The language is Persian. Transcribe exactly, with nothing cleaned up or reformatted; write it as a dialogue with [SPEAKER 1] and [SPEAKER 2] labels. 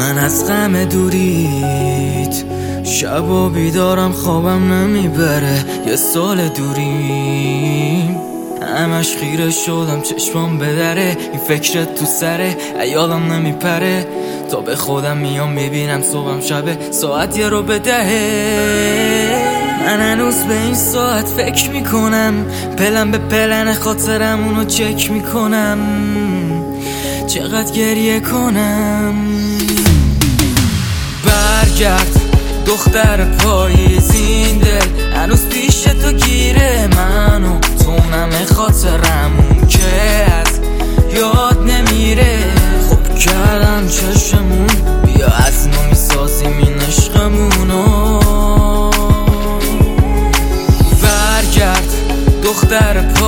[SPEAKER 1] من از غم دوریت شب و بیدارم، خوابم نمیبره. یه سال دوریم همش خیره شدم، چشمام به دره. این فکرت تو سره ایالم نمیپره. تا به خودم میام میبینم صبحم شبه، ساعت یه رو به دهه. من هنوز به این ساعت فکر میکنم، پلن به پلن خاطرم اونو چک میکنم. چقدر گریه کنم. برگرد دختر پاییزین دل، هنوز پیش تو گیره منو تو نمه خاطرمون که از یاد نمیره. خوب کردم چشمون، بیا از نو میسازیم این عشقمونو. برگرد دختر